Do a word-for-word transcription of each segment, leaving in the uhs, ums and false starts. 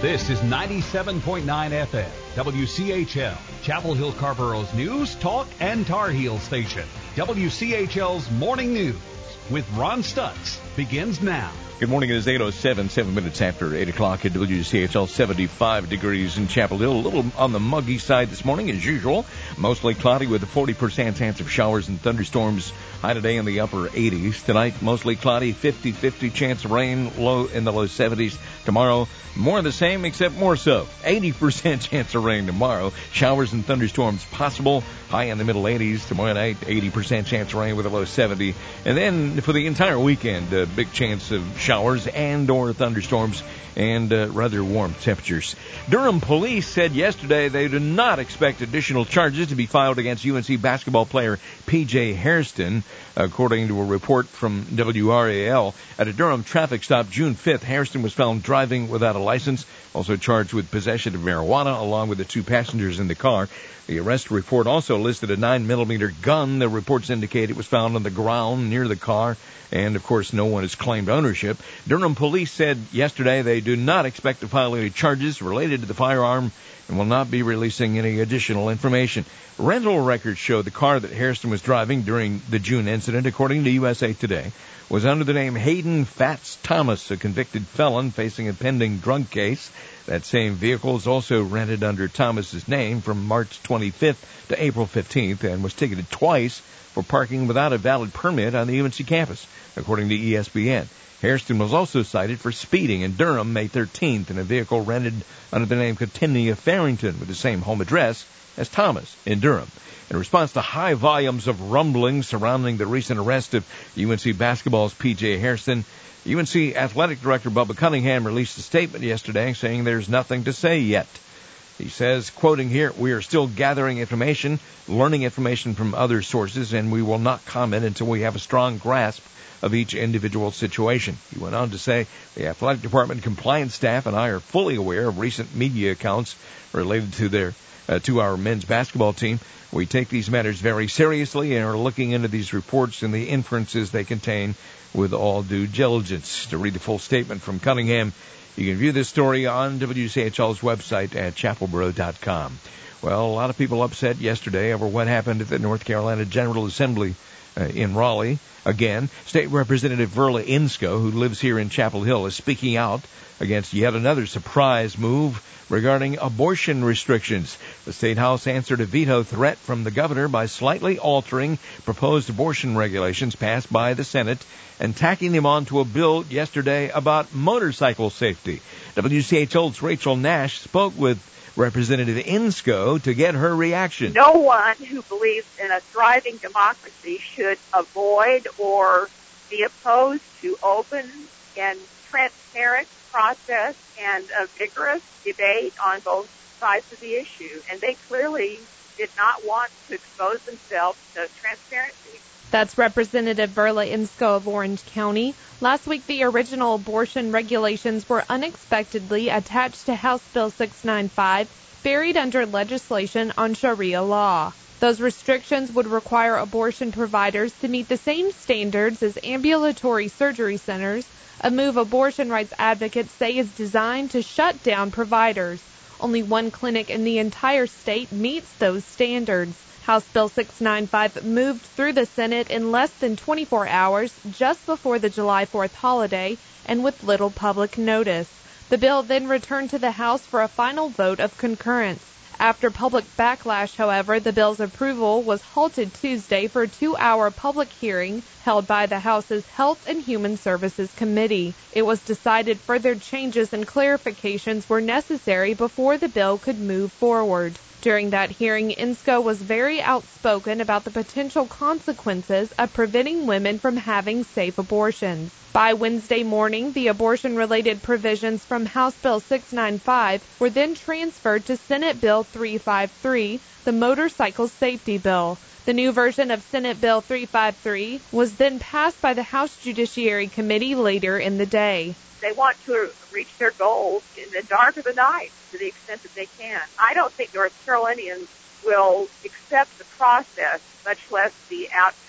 This is ninety-seven point nine F M, W C H L, Chapel Hill Carborough's news, talk, and Tar Heel station. W C H L's Morning News with Ron Stutz begins now. Good morning. It is eight oh seven, seven minutes after eight o'clock at W C H L. seventy-five degrees in Chapel Hill. A little on the muggy side this morning, as usual. Mostly cloudy with a forty percent chance of showers and thunderstorms. High today in the upper eighties. Tonight, mostly cloudy, fifty-fifty chance of rain, low in the low seventies. Tomorrow, more of the same, except more so. eighty percent chance of rain tomorrow. Showers and thunderstorms possible. High in the middle eighties. Tomorrow night, eighty percent chance of rain with a low seventy. And then for the entire weekend, a big chance of showers and or thunderstorms and uh, rather warm temperatures. Durham police said yesterday they do not expect additional charges to be filed against U N C basketball player P J Hairston, according to a report from W R A L. At a Durham traffic stop June fifth, Hairston was found driving without a license, also charged with possession of marijuana along with the two passengers in the car. The arrest report also listed a nine millimeter gun. The reports indicate it was found on the ground near the car, and, of course, no one has claimed ownership. Durham police said yesterday they do not expect to file any charges related to the firearm and will not be releasing any additional information. Rental records show the car that Hairston was driving during the June incident, according to U S A Today, was under the name Hayden Fats Thomas, a convicted felon facing a pending drug case. That same vehicle is also rented under Thomas's name from March twenty-fifth to April fifteenth and was ticketed twice for parking without a valid permit on the U N C campus, according to E S P N. Hairston was also cited for speeding in Durham May thirteenth in a vehicle rented under the name Cotinia Farrington with the same home address as Thomas in Durham. In response to high volumes of rumbling surrounding the recent arrest of U N C basketball's P J Hairston, U N C Athletic Director Bubba Cunningham released a statement yesterday saying there's nothing to say yet. He says, quoting here, "We are still gathering information, learning information from other sources, and we will not comment until we have a strong grasp of each individual situation." He went on to say, "The athletic department compliance staff and I are fully aware of recent media accounts related to their uh, to our men's basketball team. We take these matters very seriously and are looking into these reports and the inferences they contain with all due diligence." To read the full statement from Cunningham, you can view this story on W C H L's website at chapelboro dot com. Well, a lot of people upset yesterday over what happened at the North Carolina General Assembly uh, in Raleigh. Again, State Representative Verla Insko, who lives here in Chapel Hill, is speaking out against yet another surprise move regarding abortion restrictions. The State House answered a veto threat from the governor by slightly altering proposed abortion regulations passed by the Senate and tacking them onto a bill yesterday about motorcycle safety. W C H L's Rachel Nash spoke with Representative Insko to get her reaction. No one who believes in a thriving democracy should avoid or be opposed to open and transparent process and a vigorous debate on both sides of the issue. And they clearly did not want to expose themselves to transparency. That's Representative Verla Insko of Orange County. Last week, the original abortion regulations were unexpectedly attached to House Bill six ninety-five, buried under legislation on Sharia law. Those restrictions would require abortion providers to meet the same standards as ambulatory surgery centers, a move abortion rights advocates say is designed to shut down providers. Only one clinic in the entire state meets those standards. House Bill six ninety-five moved through the Senate in less than twenty-four hours, just before the July fourth holiday, and with little public notice. The bill then returned to the House for a final vote of concurrence. After public backlash, however, the bill's approval was halted Tuesday for a two-hour public hearing held by the House's Health and Human Services Committee. It was decided further changes and clarifications were necessary before the bill could move forward. During that hearing, Insko was very outspoken about the potential consequences of preventing women from having safe abortions. By Wednesday morning, the abortion-related provisions from House Bill six ninety-five were then transferred to Senate Bill three fifty-three, the Motorcycle Safety Bill. The new version of Senate Bill three fifty-three was then passed by the House Judiciary Committee later in the day. They want to reach their goals in the dark of the night to the extent that they can. I don't think North Carolinians will accept the process, much less the outcome.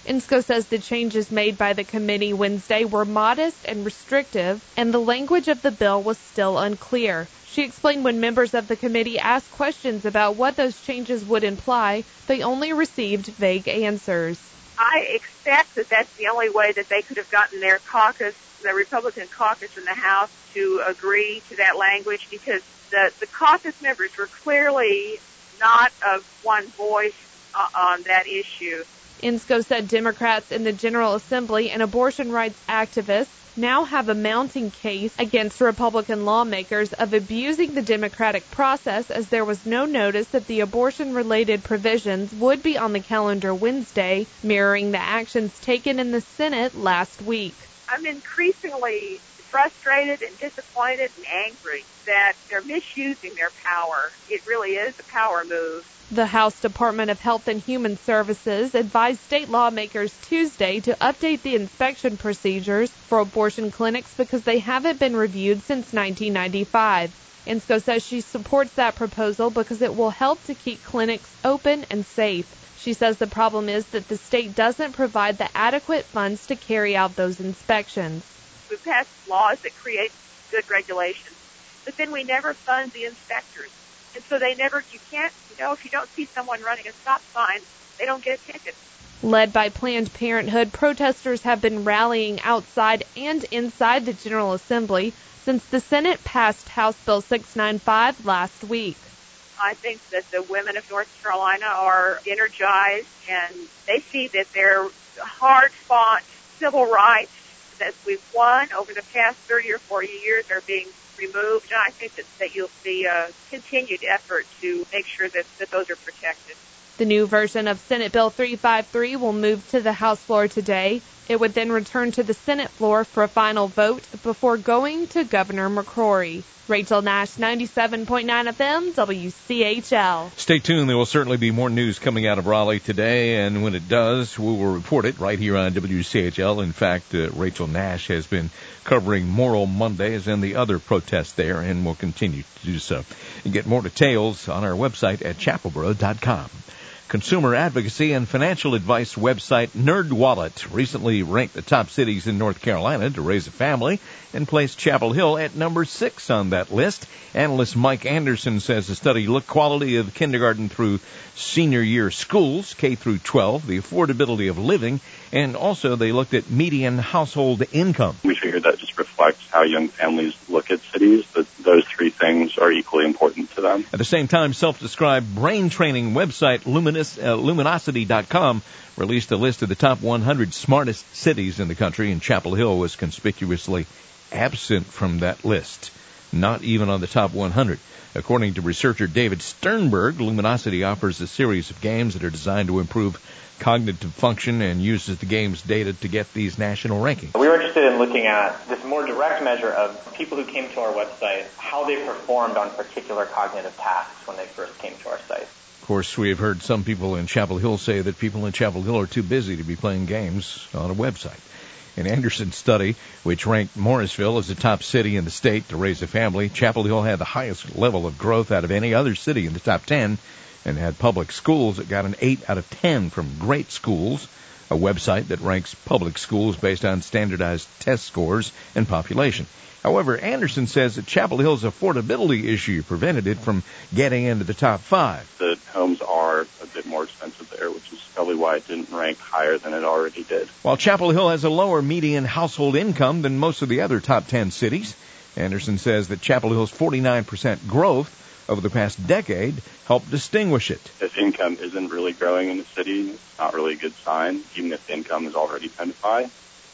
INSCO says the changes made by the committee Wednesday were modest and restrictive, and the language of the bill was still unclear. She explained when members of the committee asked questions about what those changes would imply, they only received vague answers. I expect that that's the only way that they could have gotten their caucus, the Republican caucus in the House, to agree to that language, because the, the caucus members were clearly not of one voice uh, on that issue. INSCO said Democrats in the General Assembly and abortion rights activists now have a mounting case against Republican lawmakers of abusing the democratic process, as there was no notice that the abortion-related provisions would be on the calendar Wednesday, mirroring the actions taken in the Senate last week. I'm increasingly frustrated and disappointed and angry that they're misusing their power. It really is a power move. The House Department of Health and Human Services advised state lawmakers Tuesday to update the inspection procedures for abortion clinics because they haven't been reviewed since nineteen ninety-five. INSCO says she supports that proposal because it will help to keep clinics open and safe. She says the problem is that the state doesn't provide the adequate funds to carry out those inspections. We've passed laws that create good regulations, but then we never fund the inspectors. And so they never, you can't, you know, if you don't see someone running a stop sign, they don't get a ticket. Led by Planned Parenthood, protesters have been rallying outside and inside the General Assembly since the Senate passed House Bill six ninety-five last week. I think that the women of North Carolina are energized, and they see that their hard-fought civil rights that we've won over the past thirty or forty years are being removed, and I think that, that you'll see a continued effort to make sure that, that those are protected. The new version of Senate Bill three fifty-three will move to the House floor today. It would then return to the Senate floor for a final vote before going to Governor McCrory. Rachel Nash, ninety-seven point nine F M, W C H L. Stay tuned. There will certainly be more news coming out of Raleigh today, and when it does, we will report it right here on W C H L. In fact, uh, Rachel Nash has been covering Moral Mondays and the other protests there, and will continue to do so. You get more details on our website at chapelboro dot com. Consumer advocacy and financial advice website NerdWallet recently ranked the top cities in North Carolina to raise a family and placed Chapel Hill at number six on that list. Analyst Mike Anderson says the study looked quality of kindergarten through senior year schools, K through twelve, the affordability of living, and also they looked at median household income. We figured that just reflects how young families look at cities, that those three things are equally important to them. At the same time, self-described brain training website Luminous, uh, Luminosity dot com released a list of the top one hundred smartest cities in the country, and Chapel Hill was conspicuously absent from that list, not even on the top one hundred. According to researcher David Sternberg, Luminosity offers a series of games that are designed to improve cognitive function and uses the game's data to get these national rankings. We were interested in looking at this more direct measure of people who came to our website, how they performed on particular cognitive tasks when they first came to our site. Of course, we have heard some people in Chapel Hill say that people in Chapel Hill are too busy to be playing games on a website. An Anderson study, which ranked Morrisville as the top city in the state to raise a family, Chapel Hill had the highest level of growth out of any other city in the top ten, and had public schools that got an eight out of ten from Great Schools, a website that ranks public schools based on standardized test scores and population. However, Anderson says that Chapel Hill's affordability issue prevented it from getting into the top five. The homes are a bit more expensive there, which is probably why it didn't rank higher than it already did. While Chapel Hill has a lower median household income than most of the other top ten cities, Anderson says that Chapel Hill's forty-nine percent growth over the past decade helped distinguish it. If income isn't really growing in the city, it's not really a good sign, even if the income is already kind of high.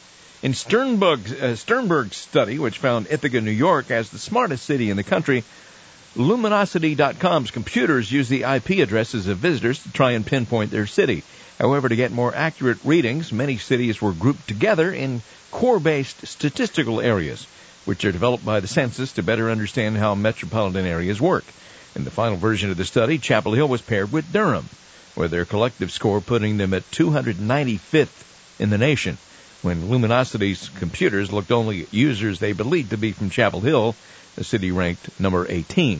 In Sternberg's, uh, Sternberg's study, which found Ithaca, New York, as the smartest city in the country, Luminosity dot com's computers use the I P addresses of visitors to try and pinpoint their city. However, to get more accurate readings, many cities were grouped together in core-based statistical areas, which are developed by the census to better understand how metropolitan areas work. In the final version of the study, Chapel Hill was paired with Durham, with their collective score putting them at two hundred ninety-fifth in the nation. When Luminosity's computers looked only at users they believed to be from Chapel Hill, the city ranked number eighteen.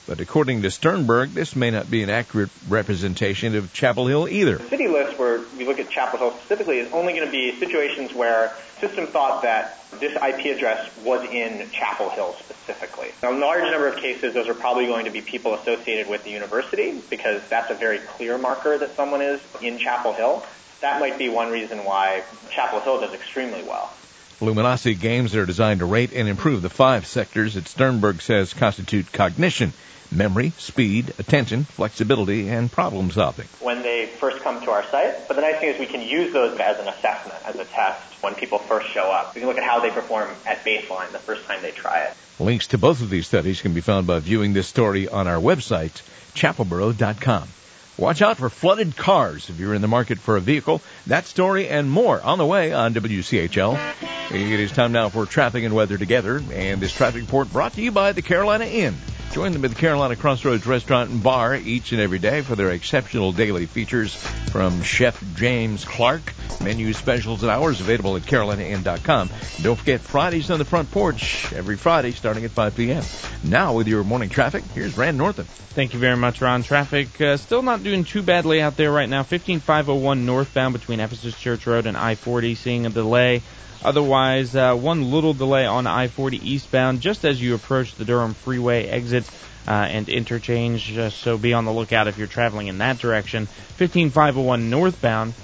But according to Sternberg, this may not be an accurate representation of Chapel Hill either. The city list, where we look at Chapel Hill specifically, is only going to be situations where the system thought that this I P address was in Chapel Hill specifically. Now, in a large number of cases, those are probably going to be people associated with the university, because that's a very clear marker that someone is in Chapel Hill. That might be one reason why Chapel Hill does extremely well. Luminosity games are designed to rate and improve the five sectors that Sternberg says constitute cognition: memory, speed, attention, flexibility, and problem solving. When they first come to our site, but the nice thing is we can use those as an assessment, as a test, when people first show up. We can look at how they perform at baseline the first time they try it. Links to both of these studies can be found by viewing this story on our website, chapel borough dot com. Watch out for flooded cars if you're in the market for a vehicle. That story and more on the way on W C H L. It is time now for traffic and weather together, and this traffic report brought to you by the Carolina Inn. Join them at the Carolina Crossroads Restaurant and Bar each and every day for their exceptional daily features from Chef James Clark. Menu specials and hours available at carolina inn dot com. Don't forget Fridays on the Front Porch every Friday starting at five p.m. Now with your morning traffic, here's Rand Northam. Thank you very much, Ron. Traffic uh, still not doing too badly out there right now. fifteen five oh one northbound between Ephesus Church Road and I forty, seeing a delay. Otherwise, uh, one little delay on I forty eastbound just as you approach the Durham Freeway exit uh, and interchange, uh, so be on the lookout if you're traveling in that direction. fifteen five oh one northbound,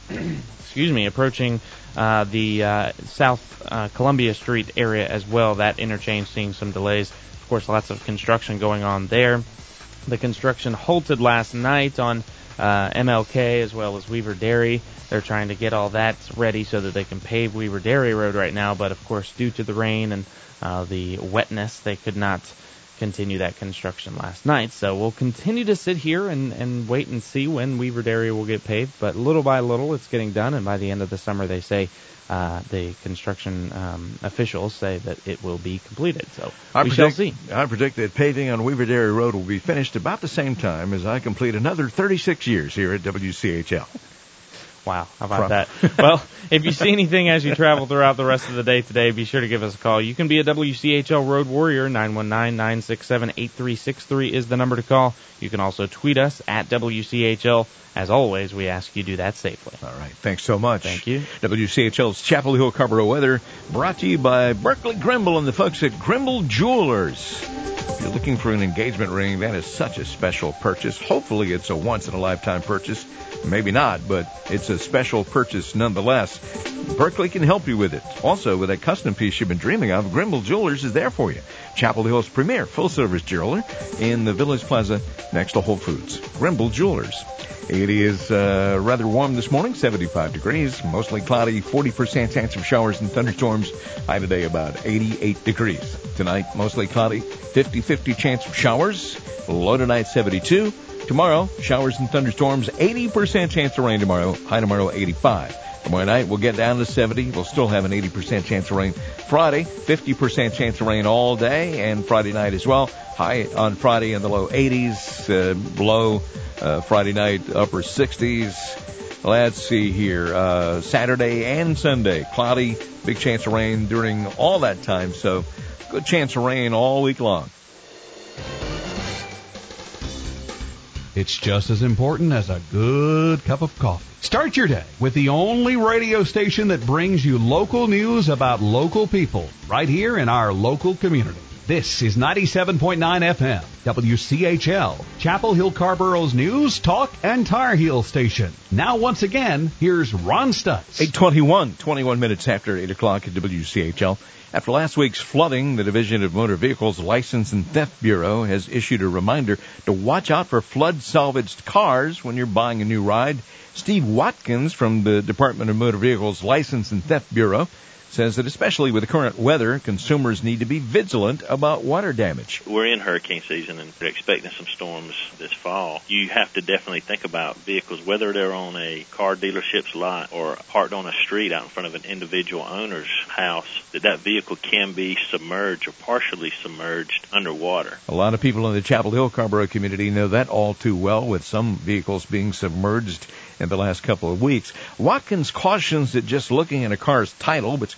excuse me, approaching uh, the uh, South uh, Columbia Street area as well. That interchange seeing some delays. Of course, lots of construction going on there. The construction halted last night on uh, M L K as well as Weaver Dairy. They're trying to get all that ready so that they can pave Weaver Dairy Road right now, but of course due to the rain and uh, the wetness, they could not continue that construction last night. So we'll continue to sit here and, and wait and see when Weaver Dairy will get paved, but little by little it's getting done, and by the end of the summer they say Uh, the construction um, officials say that it will be completed. So I we predict, shall see. I predict that paving on Weaver Dairy Road will be finished about the same time as I complete another thirty-six years here at W C H L. Wow, how about that? Well, if you see anything as you travel throughout the rest of the day today, be sure to give us a call. You can be a W C H L Road Warrior. nine one nine, nine six seven, eight three six three is the number to call. You can also tweet us at W C H L. As always, we ask you do that safely. All right, thanks so much. Thank you. W C H L's Chapel Hill Carrboro weather brought to you by Berkeley Grimble and the folks at Grimble Jewelers. If you're looking for an engagement ring, that is such a special purchase. Hopefully it's a once-in-a-lifetime purchase. Maybe not, but it's a special purchase nonetheless. Berkeley can help you with it. Also, with that custom piece you've been dreaming of, Grimble Jewelers is there for you. Chapel Hill's premier full-service jeweler in the Village Plaza next to Whole Foods. Grimble Jewelers. It is uh, rather warm this morning, seventy-five degrees, mostly cloudy, forty percent chance of showers and thunderstorms. High today about eighty-eight degrees. Tonight, mostly cloudy, fifty-fifty chance of showers. Low tonight, seventy-two. Tomorrow, showers and thunderstorms, eighty percent chance of rain tomorrow. High tomorrow, eighty-five. Tomorrow night, we'll get down to seventy. We'll still have an eighty percent chance of rain. Friday, fifty percent chance of rain all day, and Friday night as well. High on Friday in the low eighties, uh, low uh, Friday night, upper sixties. Let's see here. Uh, Saturday and Sunday, cloudy, big chance of rain during all that time, so good chance of rain all week long. It's just as important as a good cup of coffee. Start your day with the only radio station that brings you local news about local people right here in our local community. This is ninety-seven point nine F M, W C H L, Chapel Hill Carrboro's News, Talk, and Tar Heel station. Now, once again, here's Ron Stutz. eight twenty-one, twenty-one minutes after eight o'clock at W C H L. After last week's flooding, the Division of Motor Vehicles License and Theft Bureau has issued a reminder to watch out for flood-salvaged cars when you're buying a new ride. Steve Watkins from the Department of Motor Vehicles License and Theft Bureau says that especially with the current weather, consumers need to be vigilant about water damage. We're in hurricane season and we're expecting some storms this fall. You have to definitely think about vehicles, whether they're on a car dealership's lot or parked on a street out in front of an individual owner's house, that that vehicle can be submerged or partially submerged underwater. A lot of people in the Chapel Hill Carrboro community know that all too well, with some vehicles being submerged in the last couple of weeks. Watkins cautions that just looking at a car's title, which can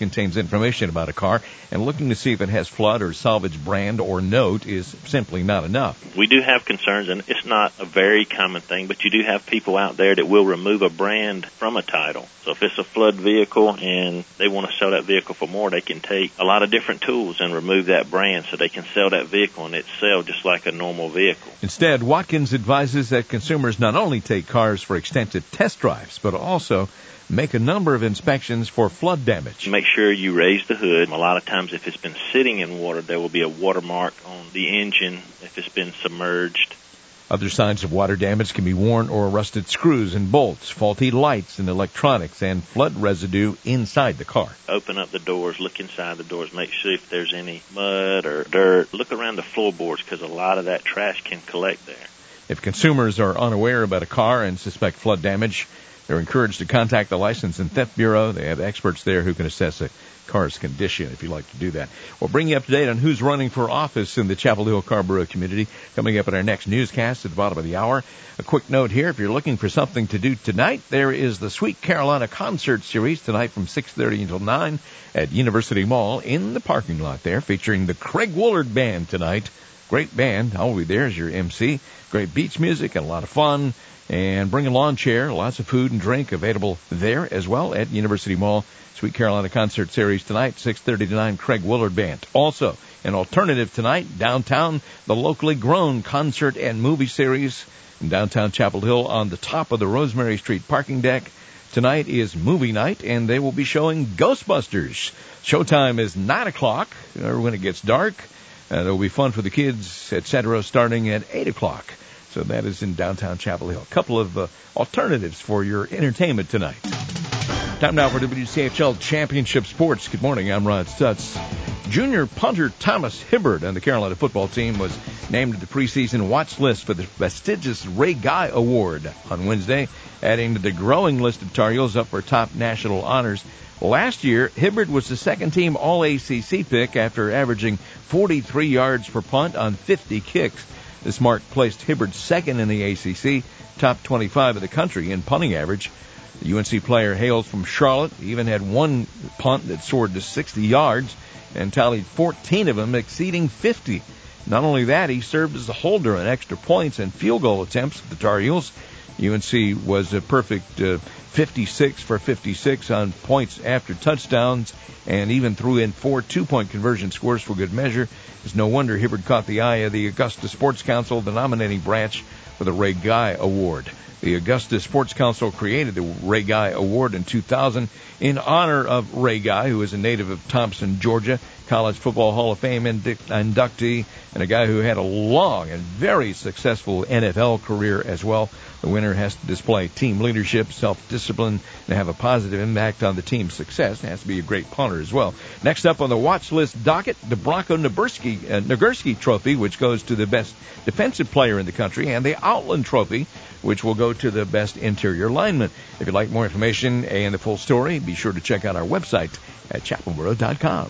contains information about a car, and looking to see if it has flood or salvage brand or note is simply not enough. We do have concerns, and it's not a very common thing, but you do have people out there that will remove a brand from a title. So if it's a flood vehicle and they want to sell that vehicle for more, they can take a lot of different tools and remove that brand so they can sell that vehicle and it's sell just like a normal vehicle. Instead, Watkins advises that consumers not only take cars for extensive test drives, but also make a number of inspections for flood damage. Make sure you raise the hood. A lot of times if it's been sitting in water, there will be a watermark on the engine if it's been submerged. Other signs of water damage can be worn or rusted screws and bolts, faulty lights and electronics, and flood residue inside the car. Open up the doors, look inside the doors, make sure if there's any mud or dirt. Look around the floorboards because a lot of that trash can collect there. If consumers are unaware about a car and suspect flood damage, they're encouraged to contact the License and Theft Bureau. They have experts there who can assess a car's condition if you'd like to do that. We'll bring you up to date on who's running for office in the Chapel Hill Carrboro community coming up in our next newscast at the bottom of the hour. A quick note here, if you're looking for something to do tonight, there is the Sweet Carolina Concert Series tonight from six thirty until nine at University Mall in the parking lot there, featuring the Craig Woolard Band tonight. Great band. I'll be there as your M C. Great beach music and a lot of fun. And bring a lawn chair, lots of food and drink available there as well at University Mall. Sweet Carolina Concert Series tonight, six thirty to nine, Craig Woolard Band. Also, an alternative tonight, downtown, the locally grown concert and movie series in downtown Chapel Hill on the top of the Rosemary Street parking deck. Tonight is movie night, and they will be showing Ghostbusters. Showtime is nine o'clock, or when it gets dark. Uh, there will be fun for the kids, et cetera, starting at eight o'clock. So that is in downtown Chapel Hill. A couple of uh, alternatives for your entertainment tonight. Time now for W C H L Championship Sports. Good morning, I'm Ron Stutz. Junior punter Thomas Hibbard on the Carolina football team was named to the preseason watch list for the prestigious Ray Guy Award on Wednesday, adding to the growing list of Tar Heels up for top national honors. Last year, Hibbard was the second-team All A C C pick after averaging forty-three yards per punt on fifty kicks. This mark placed Hibbard second in the A C C, top twenty-five of the country in punting average. The U N C player hails from Charlotte. He even had one punt that soared to sixty yards and tallied fourteen of them exceeding fifty. Not only that, he served as a holder on extra points and field goal attempts for the Tar Heels. U N C was a perfect uh, fifty-six for fifty-six on points after touchdowns and even threw in four two-point conversion scores for good measure. It's no wonder Hibbard caught the eye of the Augusta Sports Council, the nominating branch for the Ray Guy Award. The Augusta Sports Council created the Ray Guy Award in two thousand in honor of Ray Guy, who is a native of Thompson, Georgia, College Football Hall of Fame inductee, and a guy who had a long and very successful N F L career as well. The winner has to display team leadership, self-discipline, and have a positive impact on the team's success. It has to be a great punter as well. Next up on the watch list docket, the Bronco Nagurski, uh, Nagurski Trophy, which goes to the best defensive player in the country, and the Outland Trophy, which will go to the best interior lineman. If you'd like more information and the full story, be sure to check out our website at chapelboro dot com.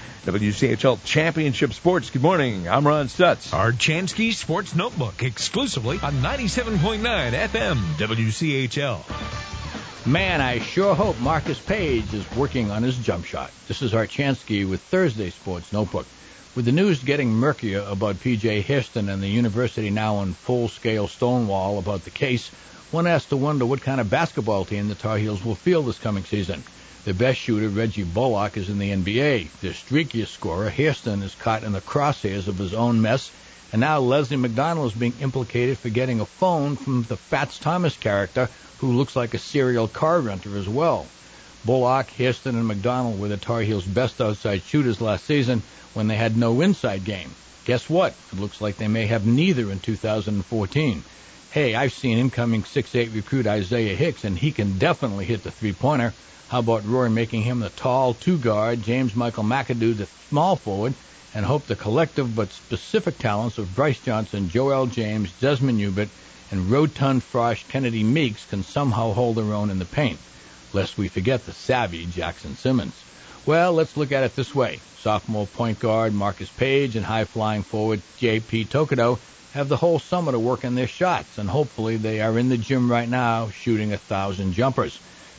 W C H L Championship Sports. Good morning. I'm Ron Stutz. Our Chansky Sports Notebook exclusively on ninety-seven point nine F M W C H L. Man, I sure hope Marcus Page is working on his jump shot. This is Archansky with Thursday Sports Notebook. With the news getting murkier about P J Hairston and the university now in full-scale stonewall about the case, one has to wonder what kind of basketball team the Tar Heels will field this coming season. The best shooter, Reggie Bullock, is in the N B A. The streakiest scorer, Hairston, is caught in the crosshairs of his own mess, and now Leslie McDonald is being implicated for getting a phone from the Fats Thomas character, who looks like a serial car renter as well. Bullock, Hairston, and McDonald were the Tar Heels' best outside shooters last season when they had no inside game. Guess what? It looks like they may have neither in two thousand fourteen. Hey, I've seen incoming six foot eight recruit Isaiah Hicks, and he can definitely hit the three-pointer. How about Roy making him the tall two-guard, James Michael McAdoo the small forward, and hope the collective but specific talents of Bryce Johnson, Joel James, Desmond Hubert, and rotund Frosh Kennedy Meeks can somehow hold their own in the paint, lest we forget the savvy Jackson Simmons. Well, let's look at it this way. Sophomore point guard Marcus Page and high-flying forward J P Tokido have the whole summer to work on their shots, and hopefully they are in the gym right now shooting a thousand jumpers.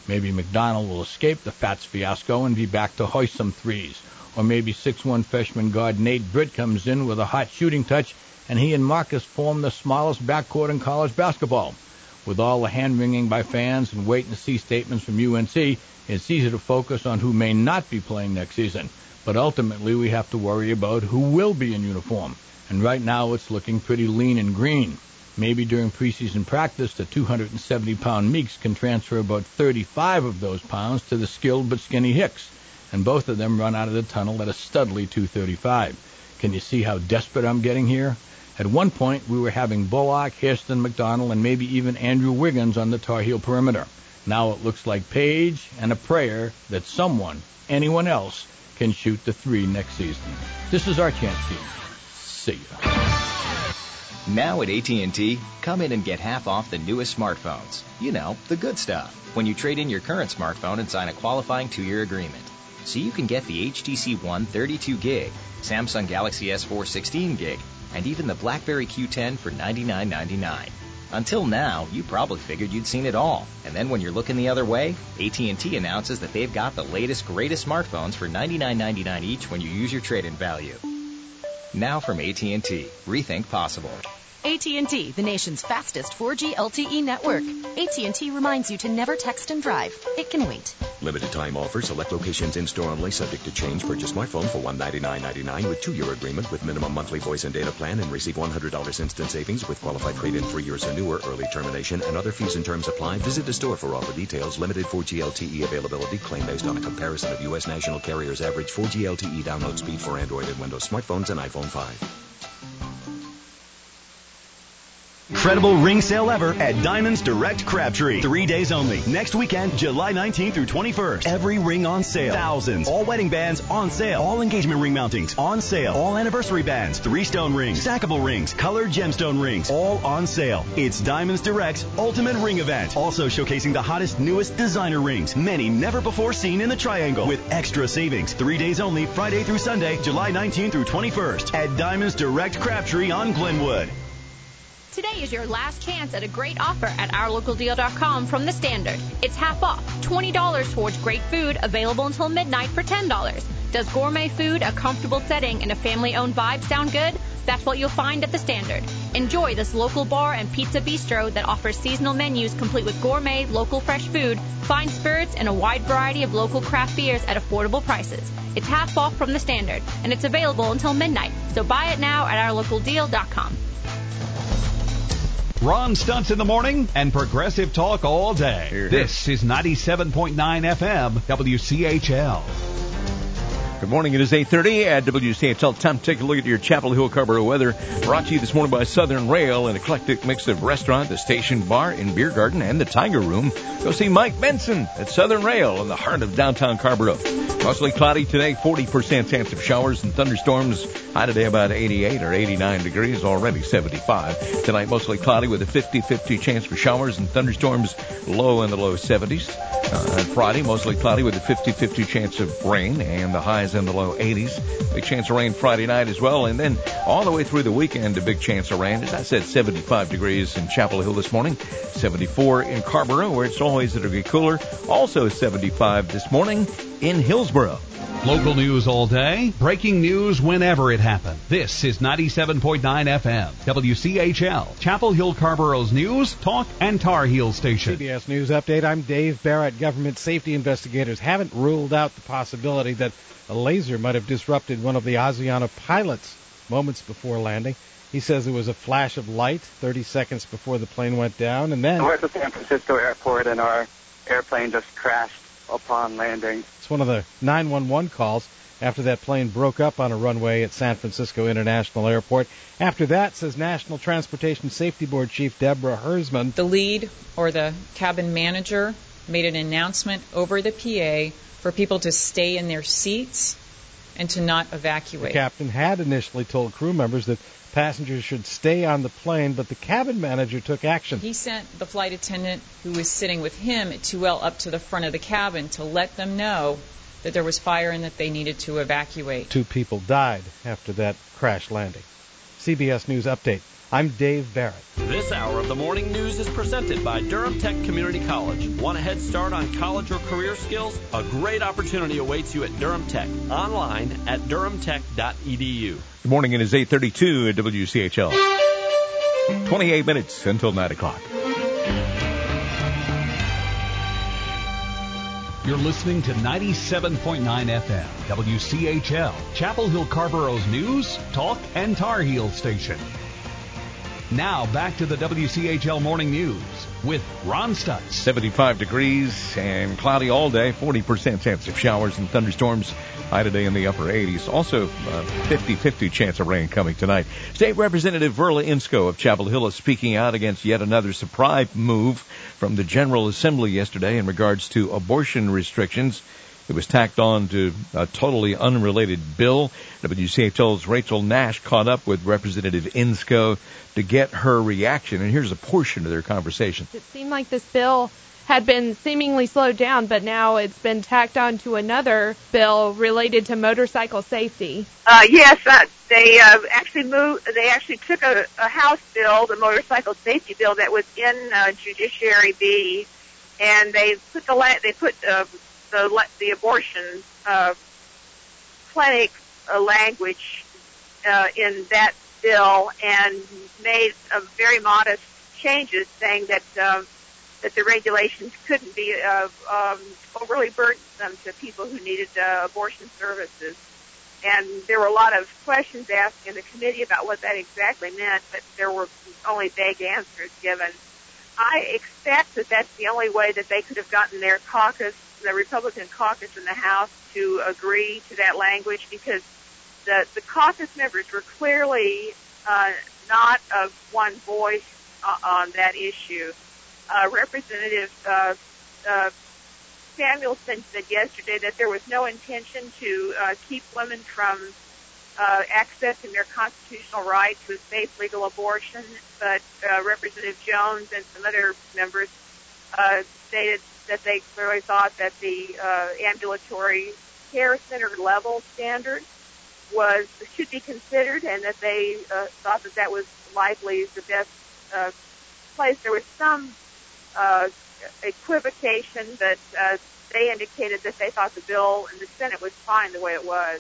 Maybe McDonald will escape the Fats fiasco and be back to hoist some threes. Or maybe six one freshman guard Nate Britt comes in with a hot shooting touch, and he and Marcus form the smallest backcourt in college basketball. With all the hand-wringing by fans and wait-and-see statements from U N C, it's easy to focus on who may not be playing next season. But ultimately, we have to worry about who will be in uniform. And right now, it's looking pretty lean and green. Maybe during preseason practice, the two hundred seventy pound Meeks can transfer about thirty-five of those pounds to the skilled but skinny Hicks, and both of them run out of the tunnel at a studly two thirty-five. Can you see how desperate I'm getting here? At one point, we were having Bullock, Hairston, McDonald, and maybe even Andrew Wiggins on the Tar Heel perimeter. Now it looks like Page and a prayer that someone, anyone else, can shoot the three next season. This is our chance, team. See ya. Now at A T and T, come in and get half off the newest smartphones. You know, the good stuff. When you trade in your current smartphone and sign a qualifying two-year agreement. So you can get the H T C One thirty-two gig, Samsung Galaxy S four sixteen gig, and even the BlackBerry Q ten for ninety-nine ninety-nine. Until now, you probably figured you'd seen it all. And then when you're looking the other way, A T and T announces that they've got the latest, greatest smartphones for ninety-nine ninety-nine each when you use your trade-in value. Now from A T and T, rethink possible. A T and T, the nation's fastest four G L T E network. A T and T reminds you to never text and drive. It can wait. Limited time offer. Select locations in-store only. Subject to change. Purchase smartphone for one hundred ninety-nine ninety-nine with two-year agreement with minimum monthly voice and data plan and receive one hundred dollars instant savings with qualified trade-in three years or newer. Early termination and other fees and terms apply. Visit the store for offer details. Limited four G L T E availability. Claim based on a comparison of U S national carriers' average four G L T E download speed for Android and Windows smartphones and iPhone five. Incredible ring sale ever at Diamonds Direct Crabtree. Three days only. Next weekend, July nineteenth through twenty-first. Every ring on sale. Thousands. All wedding bands on sale. All engagement ring mountings on sale. All anniversary bands. Three stone rings. Stackable rings. Colored gemstone rings. All on sale. It's Diamonds Direct's ultimate ring event. Also showcasing the hottest, newest designer rings. Many never before seen in the Triangle. With extra savings. Three days only. Friday through Sunday, July nineteenth through twenty-first. At Diamonds Direct Crabtree on Glenwood. Today is your last chance at a great offer at our local deal dot com from The Standard. It's half off, twenty dollars towards great food, available until midnight for ten dollars. Does gourmet food, a comfortable setting, and a family-owned vibe sound good? That's what you'll find at The Standard. Enjoy this local bar and pizza bistro that offers seasonal menus complete with gourmet, local fresh food, fine spirits, and a wide variety of local craft beers at affordable prices. It's half off from The Standard, and it's available until midnight. So buy it now at our local deal dot com. Ron Stutz in the morning and progressive talk all day. Here, here. This is ninety-seven point nine F M W C H L. Good morning. It is eight thirty at W C H L. Time to take a look at your Chapel Hill Carrboro weather. Brought to you this morning by Southern Rail, an eclectic mix of restaurant, the Station Bar and Beer Garden, and the Tiger Room. Go see Mike Benson at Southern Rail in the heart of downtown Carrboro. Mostly cloudy today, forty percent chance of showers and thunderstorms. High today about eighty-eight or eighty-nine degrees, already seventy-five. Tonight mostly cloudy with a fifty-fifty chance for showers and thunderstorms, low in the low seventies. Uh, and Friday, mostly cloudy with a fifty-fifty chance of rain and the highs in the low eighties. Big chance of rain Friday night as well. And then all the way through the weekend, a big chance of rain. As I said, seventy-five degrees in Chapel Hill this morning, seventy-four in Carrboro, where it's always a degree cooler. Also seventy-five this morning in Hillsboro. Local news all day, breaking news whenever it happens. This is ninety-seven point nine F M, W C H L, Chapel Hill Carrboro's news, talk, and Tar Heel station. C B S News Update, I'm Dave Barrett. Government safety investigators haven't ruled out the possibility that a laser might have disrupted one of the Asiana pilots moments before landing. He says it was a flash of light thirty seconds before the plane went down, and then... We're at the San Francisco airport, and our airplane just crashed upon landing. It's one of the nine one one calls after that plane broke up on a runway at San Francisco International Airport. After that, says National Transportation Safety Board Chief Deborah Hersman. The lead, or the cabin manager, made an announcement over the P A for people to stay in their seats and to not evacuate. The captain had initially told crew members that passengers should stay on the plane, but the cabin manager took action. He sent the flight attendant who was sitting with him at two L up to the front of the cabin to let them know that there was fire and that they needed to evacuate. Two people died after that crash landing. C B S News Update. I'm Dave Barrett. This hour of the morning news is presented by Durham Tech Community College. Want a head start on college or career skills? A great opportunity awaits you at Durham Tech. Online at durham tech dot e d u. Good morning. It is eight thirty-two at W C H L. twenty-eight minutes until nine o'clock. You're listening to ninety-seven point nine F M, W C H L, Chapel Hill Carborough's news, talk, and Tar Heel station. Now back to the W C H L Morning News with Ron Stutz. seventy-five degrees and cloudy all day, forty percent chance of showers and thunderstorms. High today in the upper eighties. Also, uh, fifty-fifty chance of rain coming tonight. State Representative Verla Insko of Chapel Hill is speaking out against yet another surprise move from the General Assembly yesterday in regards to abortion restrictions. It was tacked on to a totally unrelated bill. W C H L's Rachel Nash caught up with Representative Insko to get her reaction, and here's a portion of their conversation. It seemed like this bill had been seemingly slowed down, but now it's been tacked on to another bill related to motorcycle safety. Uh, yes, uh, they uh, actually moved. They actually took a, a House bill, the motorcycle safety bill, that was in uh, Judiciary B, and they put the la- they put uh, the the abortion uh, clinic uh, language uh, in that bill, and made uh, very modest changes, saying that. Uh, that the regulations couldn't be uh, um, overly burdensome to people who needed uh, abortion services. And there were a lot of questions asked in the committee about what that exactly meant, but there were only vague answers given. I expect that that's the only way that they could have gotten their caucus, the Republican caucus in the House, to agree to that language, because the, the caucus members were clearly uh, not of one voice uh, on that issue. Uh, Representative uh, uh, Samuelson said yesterday that there was no intention to uh, keep women from uh, accessing their constitutional right to a safe, legal abortion, but uh, Representative Jones and some other members uh, stated that they clearly thought that the uh, ambulatory care center level standard was should be considered, and that they uh, thought that that was likely the best uh, place. There was some Uh, equivocation, but uh, they indicated that they thought the bill in the Senate was fine the way it was.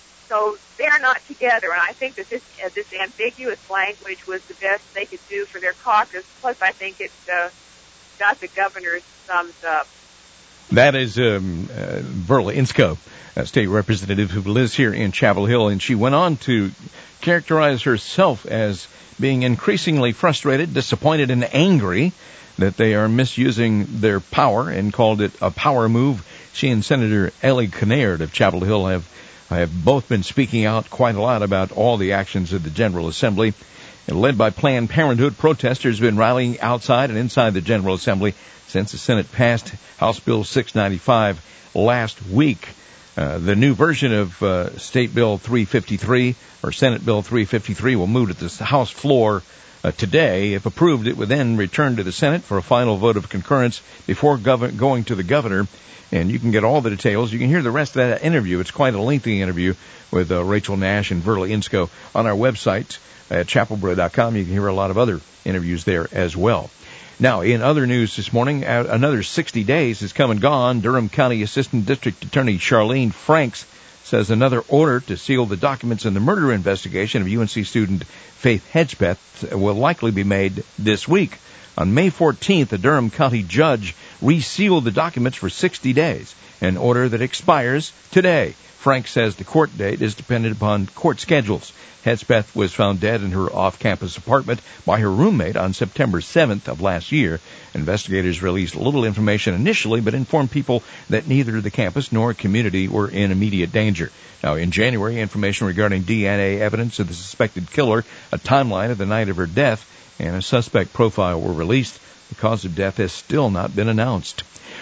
So they're not together, and I think that this uh, this ambiguous language was the best they could do for their caucus. Plus, I think it uh, got the governor's thumbs up. That is um, uh, Verla Insko, a state representative who lives here in Chapel Hill, and she went on to characterize herself as being increasingly frustrated, disappointed, and angry that they are misusing their power, and called it a power move. She and Senator Ellie Kinnaird of Chapel Hill have have both been speaking out quite a lot about all the actions of the General Assembly. And led by Planned Parenthood, protesters have been rallying outside and inside the General Assembly since the Senate passed House Bill six ninety-five last week. Uh, the new version of uh, State Bill three fifty-three, or Senate Bill three fifty-three, will move to the House floor Uh, today. If approved, it would then return to the Senate for a final vote of concurrence before gov- going to the governor. And you can get all the details. You can hear the rest of that interview. It's quite a lengthy interview with uh, Rachel Nash and Verla Insko on our website at chapel bro dot com. You can hear a lot of other interviews there as well. Now, in other news this morning, uh, another sixty days has come and gone. Durham County Assistant District Attorney Charlene Franks says another order to seal the documents in the murder investigation of U N C student Faith Hedgepeth will likely be made this week. On May fourteenth, a Durham County judge resealed the documents for sixty days, an order that expires today. Frank says the court date is dependent upon court schedules. Hedgepeth was found dead in her off-campus apartment by her roommate on September seventh of last year. Investigators released little information initially, but informed people that neither the campus nor community were in immediate danger. Now, in January, information regarding D N A evidence of the suspected killer, a timeline of the night of her death, and a suspect profile were released. The cause of death has still not been announced.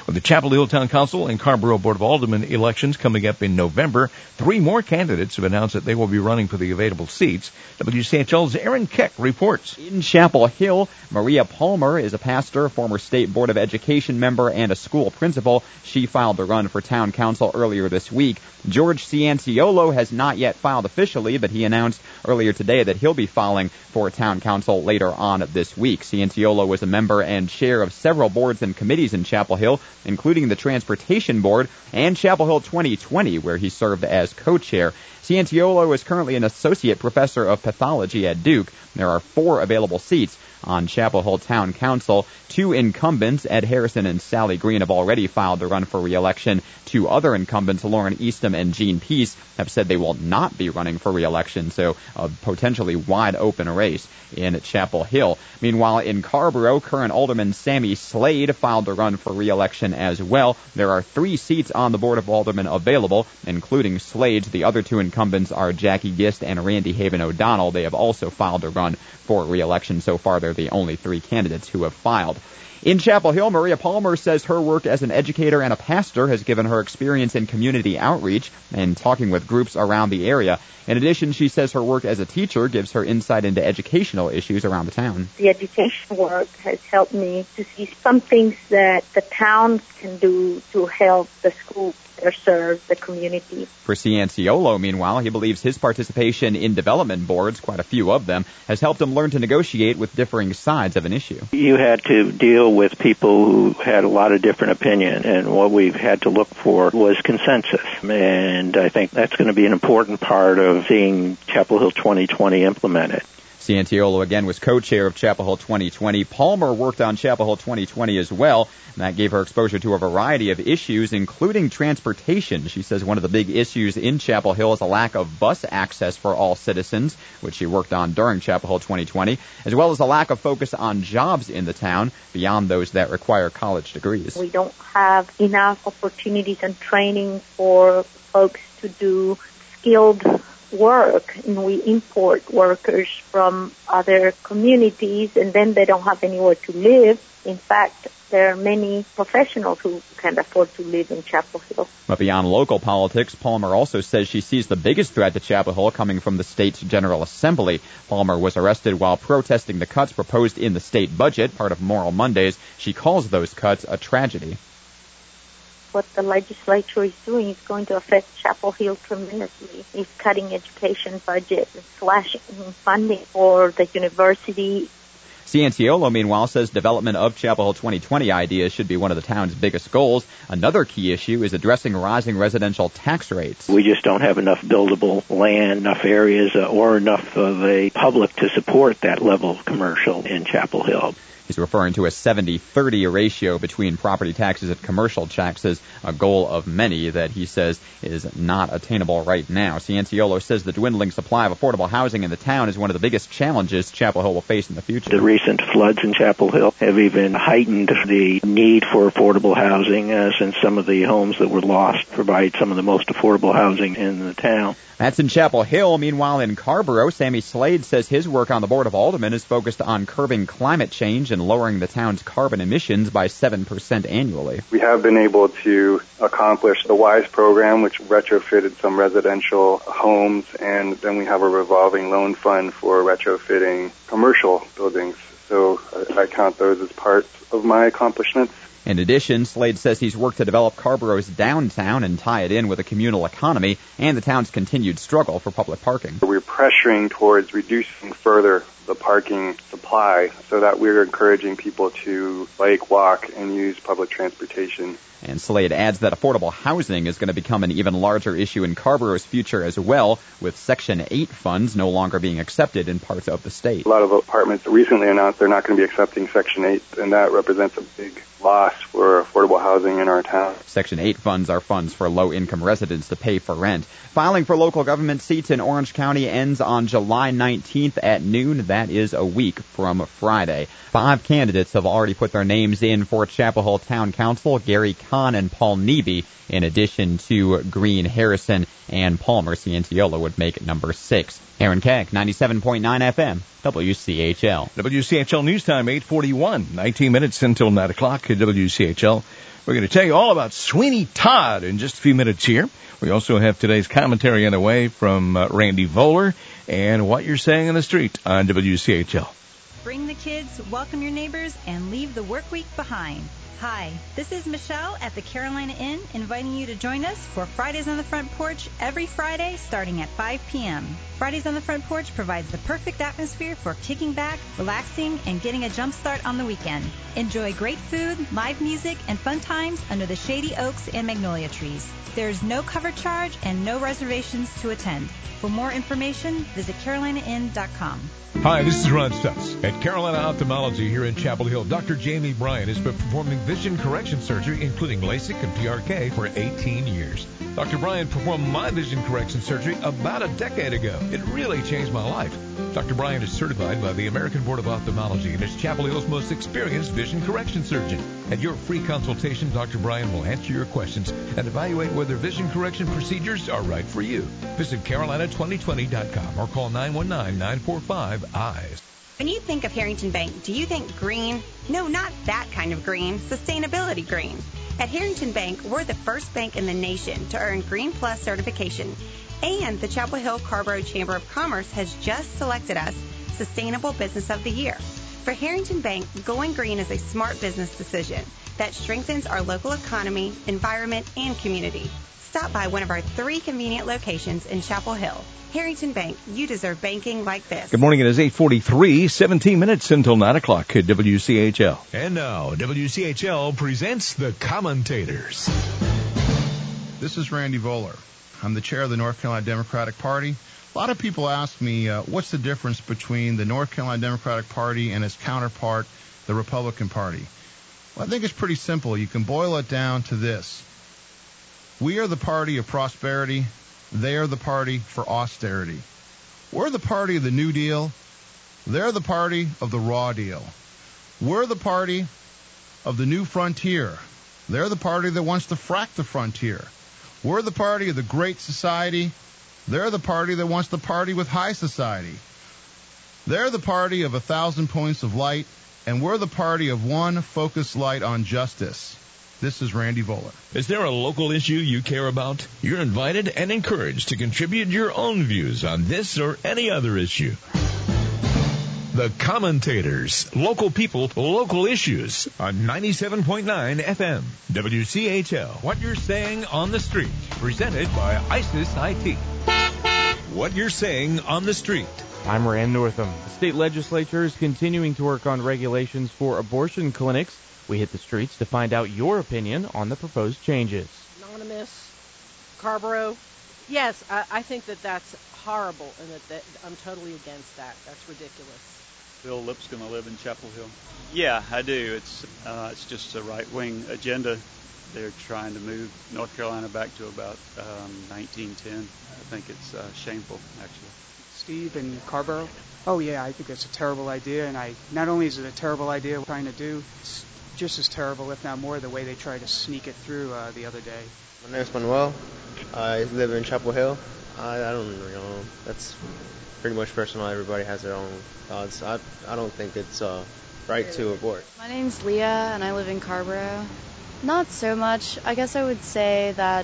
With the Chapel Hill Town Council and Carrboro Board of Aldermen elections coming up in November, three more candidates have announced that they will be running for the available seats. W C H L's Aaron Keck reports. In Chapel Hill, Maria Palmer is a pastor, former State Board of Education member, and a school principal. She filed to run for town council earlier this week. George Cianciolo has not yet filed officially, but he announced earlier today that he'll be filing for town council later on this week. Cianciolo was a member and chair of several boards and committees in Chapel Hill, including the Transportation Board and Chapel Hill twenty twenty, where he served as co-chair. Cianciolo is currently an associate professor of pathology at Duke. There are four available seats on Chapel Hill Town Council. Two incumbents, Ed Harrison and Sally Green, have already filed to run for re-election. Two other incumbents, Lauren Eastham and Gene Peace, have said they will not be running for re-election, so a potentially wide-open race in Chapel Hill. Meanwhile, in Carrboro, current Alderman Sammy Slade filed to run for re-election as well. There are three seats on the Board of Aldermen available, including Slade's. The other two incumbents are Jackie Gist and Randy Haven O'Donnell. They have also filed to run for re-election. So far, they're the only three candidates who have filed. In Chapel Hill, Maria Palmer says her work as an educator and a pastor has given her experience in community outreach and talking with groups around the area. In addition, she says her work as a teacher gives her insight into educational issues around the town. The education work has helped me to see some things that the towns can do to help the school better serve the community. For Cianciolo, meanwhile, he believes his participation in development boards, quite a few of them, has helped him learn to negotiate with differing sides of an issue. You had to deal with people who had a lot of different opinion, and what we've had to look for was consensus. And I think that's going to be an important part of seeing Chapel Hill twenty twenty implemented. Cianciolo, again, was co-chair of Chapel Hill twenty twenty. Palmer worked on Chapel Hill twenty twenty as well, and that gave her exposure to a variety of issues, including transportation. She says one of the big issues in Chapel Hill is a lack of bus access for all citizens, which she worked on during Chapel Hill twenty twenty, as well as a lack of focus on jobs in the town beyond those that require college degrees. We don't have enough opportunities and training for folks to do skilled work, and we import workers from other communities, and then they don't have anywhere to live. In fact, there are many professionals who can't afford to live in Chapel Hill. But beyond local politics, Palmer also says she sees the biggest threat to Chapel Hill coming from the state's General Assembly. Palmer was arrested while protesting the cuts proposed in the state budget, part of Moral Mondays. She calls those cuts a tragedy. What the legislature is doing is going to affect Chapel Hill tremendously. It's cutting education budget, slashing funding for the university. Cianciolo, meanwhile, says development of Chapel Hill twenty twenty ideas should be one of the town's biggest goals. Another key issue is addressing rising residential tax rates. We just don't have enough buildable land, enough areas, uh, or enough of a public to support that level of commercial in Chapel Hill. He's referring to a seventy thirty ratio between property taxes and commercial taxes, a goal of many that he says is not attainable right now. Cianciolo says the dwindling supply of affordable housing in the town is one of the biggest challenges Chapel Hill will face in the future. The recent floods in Chapel Hill have even heightened the need for affordable housing, as in some of the homes that were lost provide some of the most affordable housing in the town. That's in Chapel Hill. Meanwhile, in Carrboro, Sammy Slade says his work on the Board of Aldermen is focused on curbing climate change and lowering the town's carbon emissions by seven percent annually. We have been able to accomplish the WISE program, which retrofitted some residential homes, and then we have a revolving loan fund for retrofitting commercial buildings. So I count those as part of my accomplishments. In addition, Slade says he's worked to develop Carrboro's downtown and tie it in with a communal economy and the town's continued struggle for public parking. We're pressuring towards reducing further the parking supply so that we're encouraging people to bike, walk, and use public transportation. And Slade adds that affordable housing is going to become an even larger issue in Carrboro's future as well, with Section eight funds no longer being accepted in parts of the state. A lot of apartments recently announced they're not going to be accepting Section eight, and that represents a big loss for affordable housing in our town. Section eight funds are funds for low-income residents to pay for rent. Filing for local government seats in Orange County ends on July nineteenth at noon. That is a week from Friday. Five candidates have already put their names in for Chapel Hill Town Council: Gary Kahn and Paul Neby, in addition to Green, Harrison, and Palmer. Cianciolo would make number six. Aaron Keck, ninety-seven point nine F M, W C H L. W C H L News Time, eight forty-one, nineteen minutes until nine o'clock. at W C H L. We're going to tell you all about Sweeney Todd in just a few minutes here. We also have today's commentary on the way from uh, Randy Voller and what you're saying in the street on W C H L. Bring the kids, welcome your neighbors, and leave the work week behind. Hi, this is Michelle at the Carolina Inn, inviting you to join us for Fridays on the Front Porch every Friday starting at five p.m. Fridays on the Front Porch provides the perfect atmosphere for kicking back, relaxing, and getting a jump start on the weekend. Enjoy great food, live music, and fun times under the shady oaks and magnolia trees. There is no cover charge and no reservations to attend. For more information, visit carolina inn dot com. Hi, this is Ron Stutz. At Carolina Ophthalmology here in Chapel Hill, Doctor Jamie Bryan has been performing vision correction surgery, including LASIK and P R K, for eighteen years. Doctor Bryan performed my vision correction surgery about a decade ago. It really changed my life. Doctor Bryan is certified by the American Board of Ophthalmology and is Chapel Hill's most experienced vision correction surgeon. At your free consultation, Doctor Bryan will answer your questions and evaluate whether vision correction procedures are right for you. Visit carolina twenty twenty dot com or call nine one nine, nine four five, eyes. When you think of Harrington Bank, do you think green? No, not that kind of green. Sustainability green. At Harrington Bank, we're the first bank in the nation to earn Green Plus certification. And the Chapel Hill Carrboro Chamber of Commerce has just selected us Sustainable Business of the Year. For Harrington Bank, going green is a smart business decision that strengthens our local economy, environment, and community. Stop by one of our three convenient locations in Chapel Hill. Harrington Bank, you deserve banking like this. Good morning. It is eight forty-three, seventeen minutes until nine o'clock at W C H L. And now, W C H L presents the commentators. This is Randy Voller. I'm the chair of the North Carolina Democratic Party. A lot of people ask me, uh, what's the difference between the North Carolina Democratic Party and its counterpart, the Republican Party? Well, I think it's pretty simple. You can boil it down to this. We are the party of prosperity. They are the party for austerity. We're the party of the New Deal. They're the party of the Raw Deal. We're the party of the New Frontier. They're the party that wants to frack the frontier. We're the party of the Great Society. They're the party that wants to party with high society. They're the party of a thousand points of light, and we're the party of one focused light on justice. This is Randy Voller. Is there a local issue you care about? You're invited and encouraged to contribute your own views on this or any other issue. The Commentators, local people, local issues on ninety-seven point nine F M, W C H L. What you're saying on the street, presented by ISIS I T. What you're saying on the street. I'm Rand Northam. The state legislature is continuing to work on regulations for abortion clinics. We hit the streets to find out your opinion on the proposed changes. Anonymous, Carrboro. Yes, I, I think that that's horrible, and that, that I'm totally against that. That's ridiculous. Bill Lipscomb, I live in Chapel Hill. Yeah, I do. It's uh, it's just a right-wing agenda. They're trying to move North Carolina back to about um, nineteen ten. I think it's uh, shameful, actually. Steve in Carrboro. Oh, yeah, I think it's a terrible idea, and I not only is it a terrible idea what we're trying to do, it's just as terrible, if not more, the way they tried to sneak it through uh, the other day. My name's Manuel. I live in Chapel Hill. I, I don't really know. That's pretty much personal. Everybody has their own thoughts. I I don't think it's uh, right to abort. My name's Leah, and I live in Carrboro. Not so much. I guess I would say that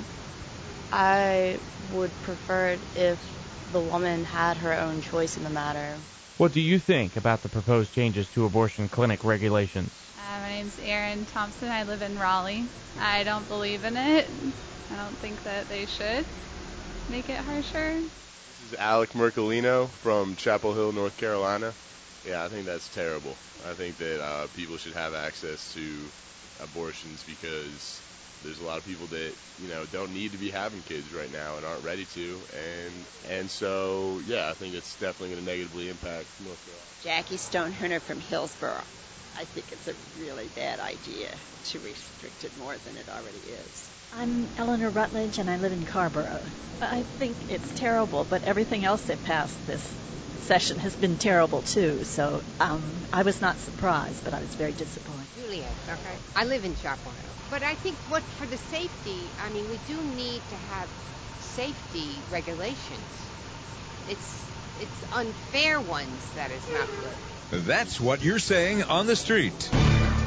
I would prefer it if the woman had her own choice in the matter. What do you think about the proposed changes to abortion clinic regulations? Uh, my name's Erin Thompson. I live in Raleigh. I don't believe in it. I don't think that they should make it harsher. This is Alec Mercolino from Chapel Hill, North Carolina. Yeah, I think that's terrible. I think that uh, people should have access to abortions because there's a lot of people that, you know, don't need to be having kids right now and aren't ready to. And and so, yeah, I think it's definitely going to negatively impact North Carolina. Jackie Stonehunter from Hillsborough. I think it's a really bad idea to restrict it more than it already is. I'm Eleanor Rutledge, and I live in Carrboro. I think it's terrible, but everything else that passed this session has been terrible, too. So um, I was not surprised, but I was very disappointed. Juliet, okay. I live in Chapel Hill. But I think what for the safety, I mean, we do need to have safety regulations. It's it's unfair ones that is not good. That's what you're saying on the street.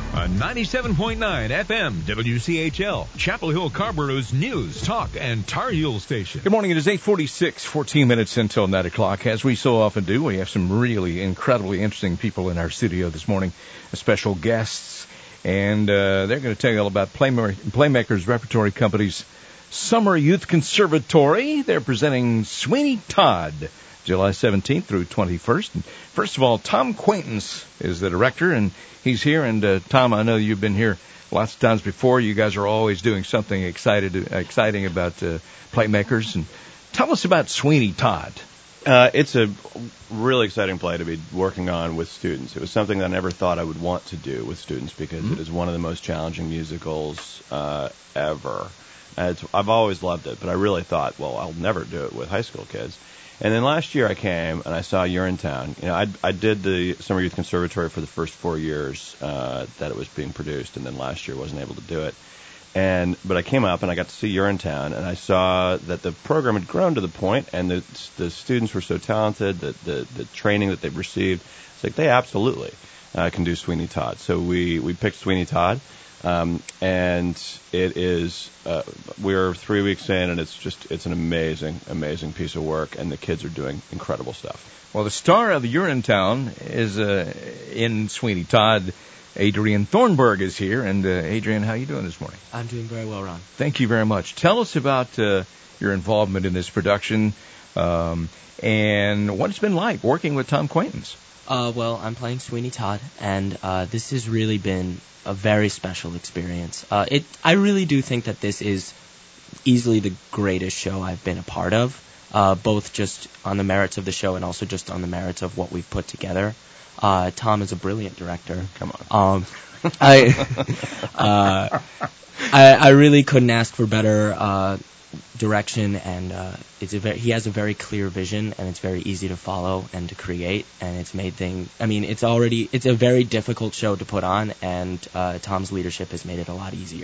on ninety-seven point nine F M W C H L, Chapel Hill Carborough's news, talk, and Tar Heel station. Good morning. It is eight forty-six, fourteen minutes until nine o'clock. As we so often do, we have some really incredibly interesting people in our studio this morning, special guests, and uh, they're going to tell you all about Playma- Playmakers Repertory Company's Summer Youth Conservatory. They're presenting Sweeney Todd, July seventeenth through twenty-first. And first of all, Tom Quaintance is the director, and he's here. And uh, Tom, I know you've been here lots of times before. You guys are always doing something excited, exciting about uh, Playmakers. And tell us about Sweeney Todd. Uh, it's a really exciting play to be working on with students. It was something that I never thought I would want to do with students because mm-hmm. it is one of the most challenging musicals uh, ever. And it's, I've always loved it, but I really thought, well, I'll never do it with high school kids. And then last year I came and I saw Urinetown. You know, I I did the Summer Youth Conservatory for the first four years uh, that it was being produced, and then last year wasn't able to do it. And but I came up and I got to see Urinetown, and I saw that the program had grown to the point, and the the students were so talented, that the the training that they've received, it's like they absolutely uh, can do Sweeney Todd. So we we picked Sweeney Todd. Um, and it is, uh, we're three weeks in, and it's just, it's an amazing, amazing piece of work, and the kids are doing incredible stuff. Well, the star of the Urinetown is, uh, in Sweeney Todd. Adrian Thornburg is here, and, uh, Adrian, how are you doing this morning? I'm doing very well, Ron. Thank you very much. Tell us about, uh, your involvement in this production, um, and what it's been like working with Tom Quaintance. Uh, well, I'm playing Sweeney Todd, and, uh, this has really been a very special experience. Uh, it, I really do think that this is easily the greatest show I've been a part of, uh, both just on the merits of the show and also just on the merits of what we've put together. Uh, Tom is a brilliant director. Come on. Um, I, uh, I, I really couldn't ask for better uh, direction, and uh, it's a very, he has a very clear vision, and it's very easy to follow and to create, and it's made things, I mean, it's already, it's a very difficult show to put on, and uh, Tom's leadership has made it a lot easier.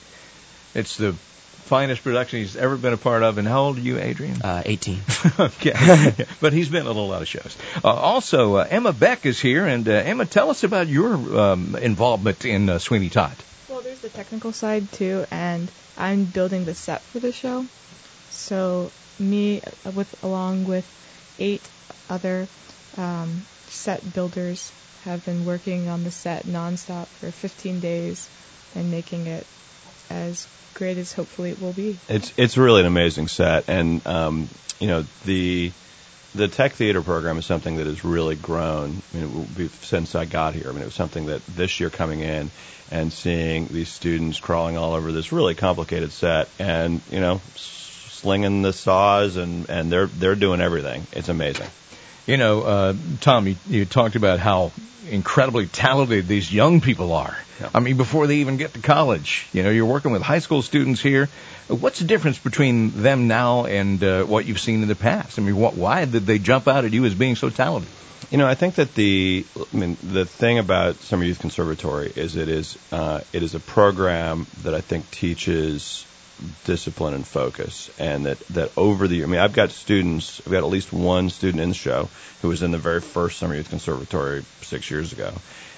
It's the finest production he's ever been a part of, and how old are you, Adrian? Uh, eighteen. Okay, but he's been in a lot of shows. Uh, also, uh, Emma Beck is here, and uh, Emma, tell us about your um, involvement in uh, Sweeney Todd. Well, there's the technical side, too, and I'm building the set for the show. So me, with along with eight other um, set builders, have been working on the set nonstop for fifteen days and making it as great as hopefully it will be. It's it's really an amazing set, and um, you know the the tech theater program is something that has really grown. I mean, we've, since I got here. I mean, it was something that this year coming in and seeing these students crawling all over this really complicated set, and you know, slinging the saws, and, and they're they're doing everything. It's amazing. You know, uh, Tom, you, you talked about how incredibly talented these young people are. Yeah. I mean, before they even get to college, you know, you're working with high school students here. What's the difference between them now and uh, what you've seen in the past? I mean, what, why did they jump out at you as being so talented? You know, I think that the, I mean, the thing about Summer Youth Conservatory is it is, uh, it is a program that I think teaches discipline and focus, and that, that over the, I mean, I've got students, I've got at least one student in the show who was in the very first Summer Youth Conservatory six years ago.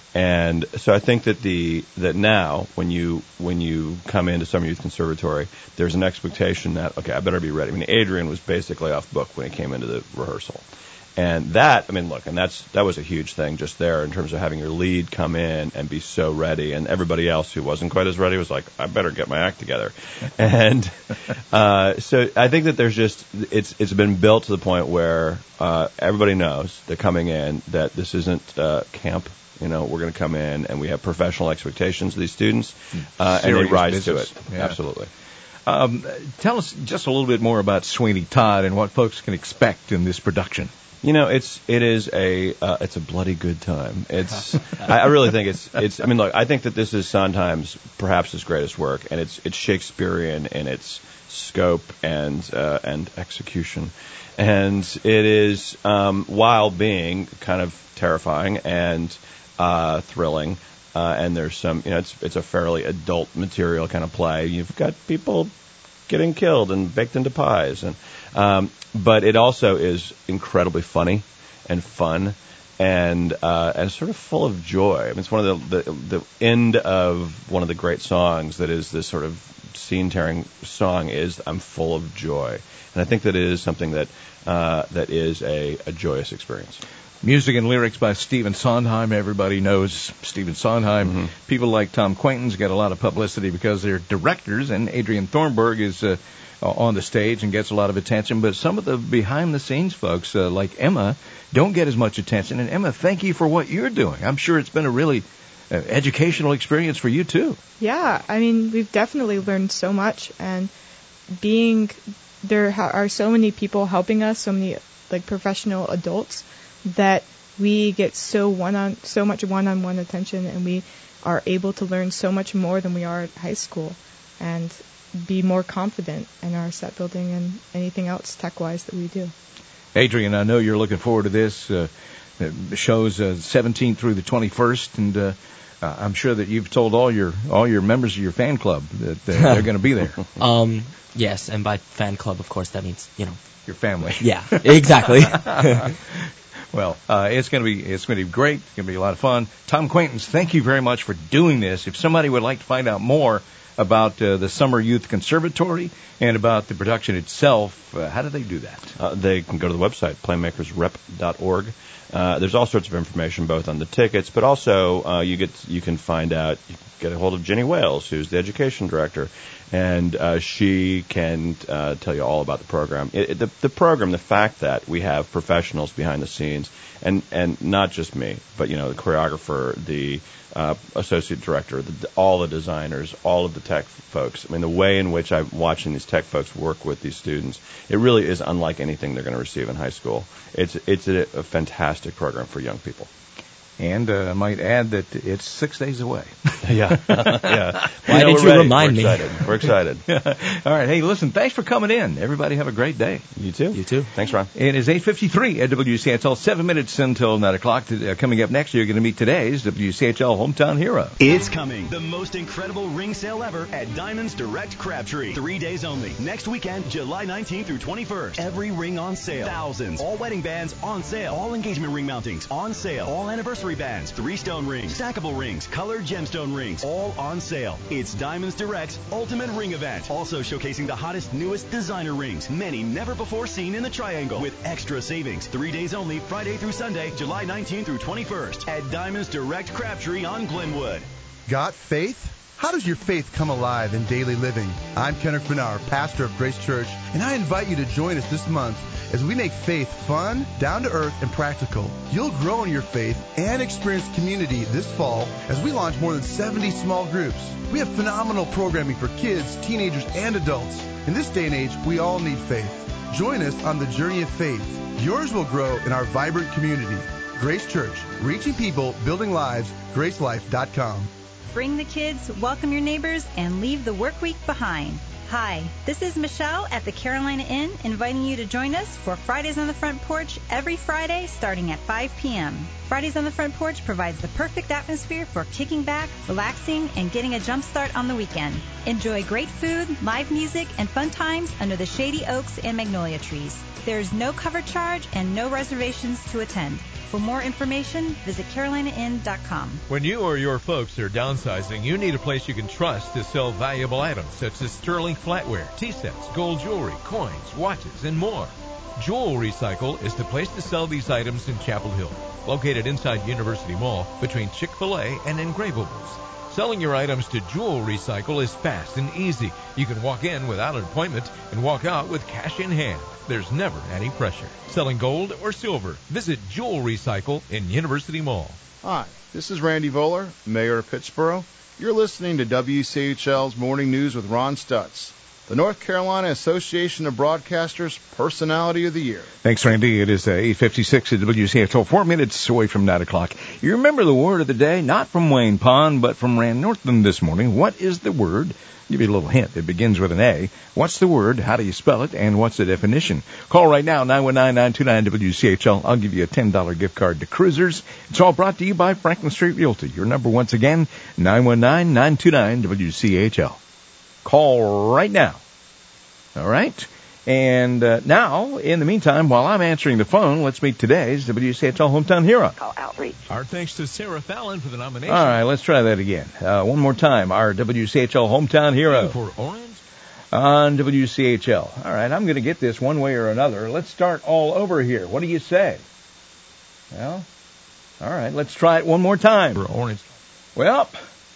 And so I think that the, that now when you, when you come into Summer Youth Conservatory, there's an expectation that, okay, I better be ready. I mean, Adrian was basically off book when he came into the rehearsal. And that, I mean, look, and that's, that was a huge thing just there in terms of having your lead come in and be so ready. And everybody else who wasn't quite as ready was like, I better get my act together. And, uh, so I think that there's just, it's, it's been built to the point where, uh, everybody knows they're coming in that this isn't, uh, camp. You know, we're going to come in and we have professional expectations of these students, uh, and they rise business. to it. Yeah. Absolutely. Um, tell us just a little bit more about Sweeney Todd and what folks can expect in this production. You know, it's it is a uh, it's a bloody good time. It's I, I really think it's it's. I mean, look, I think that this is Sondheim's perhaps his greatest work, and it's it's Shakespearean in its scope and uh, and execution, and it is um, while being kind of terrifying and uh, thrilling. Uh, and there's some, you know, it's it's a fairly adult material kind of play. You've got people getting killed and baked into pies, and um, but it also is incredibly funny and fun, and uh, and sort of full of joy. I mean, it's one of the, the the end of one of the great songs that is this sort of scene-tearing song is "I'm Full of Joy," and I think that it is something that uh, that is a, a joyous experience. Music and lyrics by Stephen Sondheim. Everybody knows Stephen Sondheim. Mm-hmm. People like Tom Quaintance get a lot of publicity because they're directors, and Adrian Thornburg is uh, on the stage and gets a lot of attention. But some of the behind-the-scenes folks, uh, like Emma, don't get as much attention. And Emma, thank you for what you're doing. I'm sure it's been a really uh, educational experience for you, too. Yeah, I mean, we've definitely learned so much. And being there are so many people helping us, so many like professional adults, that we get so one on so much one-on-one attention, and we are able to learn so much more than we are at high school, and be more confident in our set building and anything else tech-wise that we do. Adrian, I know you're looking forward to this. Uh, the show's uh, seventeenth through the twenty-first, and uh, uh, I'm sure that you've told all your all your members of your fan club that uh, they're going to be there. Um, yes, and by fan club, of course, that means you know your family. Yeah, exactly. Well, uh, it's going to be it's going to be great. It's going to be a lot of fun. Tom Quaintance, thank you very much for doing this. If somebody would like to find out more about uh, the Summer Youth Conservatory and about the production itself, uh, how do they do that? Uh, they can go to the website, playmakers rep dot org. Uh, there's all sorts of information both on the tickets, but also uh, you get you can find out, you can get a hold of Jenny Wales, who's the education director, and uh, she can uh, tell you all about the program. It, it, the, the program, the fact that we have professionals behind the scenes, and, and not just me, but you know the choreographer, the uh, associate director, the, all the designers, all of the tech folks. I mean, the way in which I'm watching these tech folks work with these students, it really is unlike anything they're going to receive in high school. It's it's a, a fantastic program for young people. And uh, I might add that it's six days away. yeah. yeah. Why you know, did you ready. remind we're me? Excited. We're excited. All right. Hey, listen, thanks for coming in. Everybody have a great day. You too. You too. Thanks, Ron. It is eight fifty-three at W C H L. Seven minutes until nine o'clock. Uh, coming up next, you're going to meet today's W C H L Hometown Hero. It's coming. The most incredible ring sale ever at Diamonds Direct Crabtree. Three days only. Next weekend, July nineteenth through twenty-first. Every ring on sale. Thousands. All wedding bands on sale. All engagement ring mountings on sale. All anniversary bands. Three stone rings, stackable rings, colored gemstone rings, all on sale. It's Diamonds Direct's Ultimate Ring Event. Also showcasing the hottest, newest designer rings, many never before seen in the Triangle, with extra savings. Three days only, Friday through Sunday, July nineteenth through twenty-first, at Diamonds Direct Crabtree on Glenwood. Got faith? How does your faith come alive in daily living? I'm Kenneth Bernard, pastor of Grace Church, and I invite you to join us this month as we make faith fun, down to earth, and practical. You'll grow in your faith and experience community this fall as we launch more than seventy small groups. We have phenomenal programming for kids, teenagers, and adults. In this day and age, we all need faith. Join us on the journey of faith. Yours will grow in our vibrant community. Grace Church, reaching people, building lives, grace life dot com. Bring the kids, welcome your neighbors, and leave the work week behind. Hi, this is Michelle at the Carolina Inn, inviting you to join us for Fridays on the Front Porch every Friday starting at five p.m. Fridays on the Front Porch provides the perfect atmosphere for kicking back, relaxing, and getting a jump start on the weekend. Enjoy great food, live music, and fun times under the shady oaks and magnolia trees. There is no cover charge and no reservations to attend. For more information, visit carolina inn dot com. When you or your folks are downsizing, you need a place you can trust to sell valuable items such as sterling flatware, tea sets, gold jewelry, coins, watches, and more. Jewel Recycle is the place to sell these items in Chapel Hill, located inside University Mall between Chick-fil-A and Engravables. Selling your items to Jewel Recycle is fast and easy. You can walk in without an appointment and walk out with cash in hand. There's never any pressure. Selling gold or silver, visit Jewel Recycle in University Mall. Hi, this is Randy Voller, Mayor of Pittsboro. You're listening to W C H L's Morning News with Ron Stutz, the North Carolina Association of Broadcasters Personality of the Year. Thanks, Randy. It is uh, eight fifty-six at W C H L, four minutes away from nine o'clock. You remember the word of the day, not from Wayne Pond, but from Rand Northland this morning. What is the word? I'll give you a little hint. It begins with an A. What's the word? How do you spell it? And what's the definition? Call right now, nine one nine, nine two nine, W C H L. I'll give you a ten dollars gift card to Cruisers. It's all brought to you by Franklin Street Realty. Your number once again, nine one nine, nine two nine, W C H L. Call right now. All right? And uh, now, in the meantime, while I'm answering the phone, let's meet today's W C H L Hometown Hero. Call Outreach. Our thanks to Sarah Fallon for the nomination. All right, let's try that again. Uh, one more time. Our W C H L Hometown Hero. For Orange. On W C H L. All right, I'm going to get this one way or another. Let's start all over here. What do you say? Well, all right, let's try it one more time. For Orange. Well,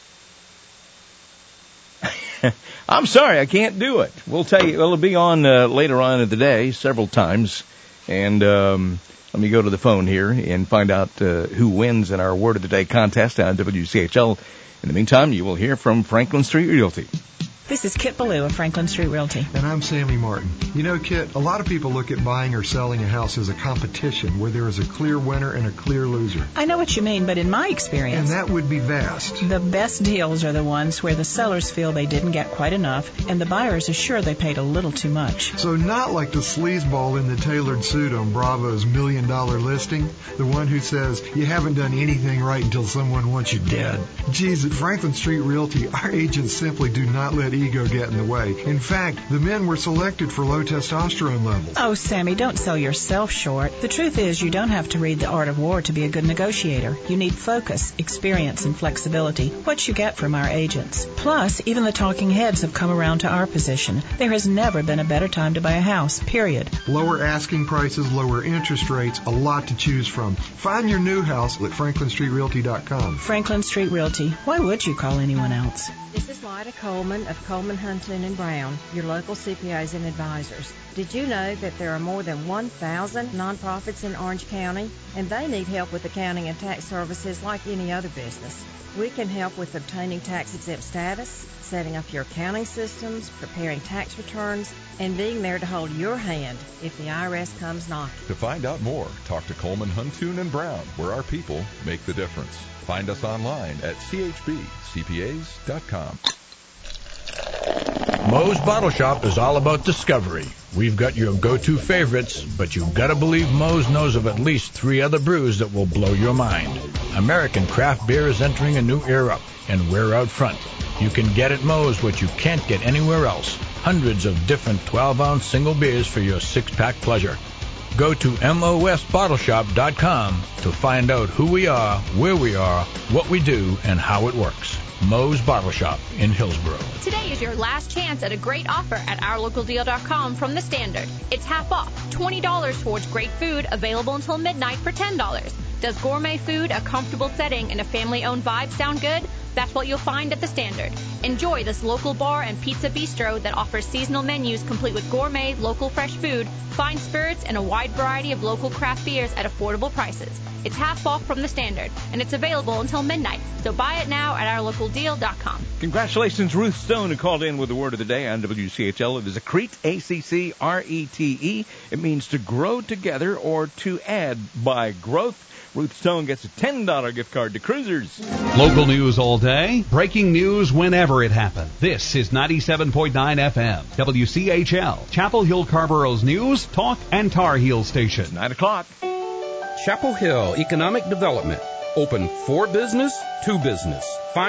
I'm sorry, I can't do it. We'll tell you, it'll be on uh, later on in the day several times. And um, let me go to the phone here and find out uh, who wins in our Word of the Day contest on W C H L. In the meantime, you will hear from Franklin Street Realty. This is Kit Ballou of Franklin Street Realty. And I'm Sammy Martin. You know, Kit, a lot of people look at buying or selling a house as a competition where there is a clear winner and a clear loser. I know what you mean, but in my experience... And that would be vast. The best deals are the ones where the sellers feel they didn't get quite enough, and the buyers are sure they paid a little too much. So not like the sleazeball in the tailored suit on Bravo's Million Dollar Listing, the one who says, you haven't done anything right until someone wants you dead. Geez, at Franklin Street Realty, our agents simply do not let ego get in the way. In fact, the men were selected for low testosterone levels. Oh, Sammy, don't sell yourself short. The truth is, you don't have to read The Art of War to be a good negotiator. You need focus, experience, and flexibility, what you get from our agents. Plus, even the talking heads have come around to our position. There has never been a better time to buy a house, period. Lower asking prices, lower interest rates, a lot to choose from. Find your new house at franklin street realty dot com. Franklin Street Realty. Why would you call anyone else? This is Lyda Coleman of Coleman, Huntoon and Brown, your local C P As and advisors. Did you know that there are more than one thousand nonprofits in Orange County, and they need help with accounting and tax services like any other business? We can help with obtaining tax-exempt status, setting up your accounting systems, preparing tax returns, and being there to hold your hand if the I R S comes knocking. To find out more, talk to Coleman, Huntoon and Brown, where our people make the difference. Find us online at c h b c p a s dot com. Moe's Bottle Shop is all about discovery. We've got your go-to favorites, but you've got to believe Moe's knows of at least three other brews that will blow your mind. American craft beer is entering a new era, and we're out front. You can get at Moe's what you can't get anywhere else. Hundreds of different twelve-ounce single beers for your six-pack pleasure. Go to mos bottle shop dot com to find out who we are, where we are, what we do, and how it works. Moe's Bottle Shop in Hillsboro. Today is your last chance at a great offer at our local deal dot com from The Standard. It's half off, twenty dollars towards great food, available until midnight for ten dollars. Does gourmet food, a comfortable setting, and a family-owned vibe sound good? That's what you'll find at The Standard. Enjoy this local bar and pizza bistro that offers seasonal menus complete with gourmet, local fresh food, fine spirits, and a wide variety of local craft beers at affordable prices. It's half off from The Standard, and it's available until midnight. So buy it now at our local deal dot com. Congratulations, Ruth Stone, who called in with the word of the day on W C H L. It is Accrete, A C C R E T E. It means to grow together or to add by growth. Ruth Stone gets a ten dollars gift card to Cruisers. Local news all day, breaking news whenever it happens. This is ninety-seven point nine F M, W C H L, Chapel Hill Carborough's news, talk, and Tar Heel station. nine o'clock. Chapel Hill Economic Development. Open for business, to business. Find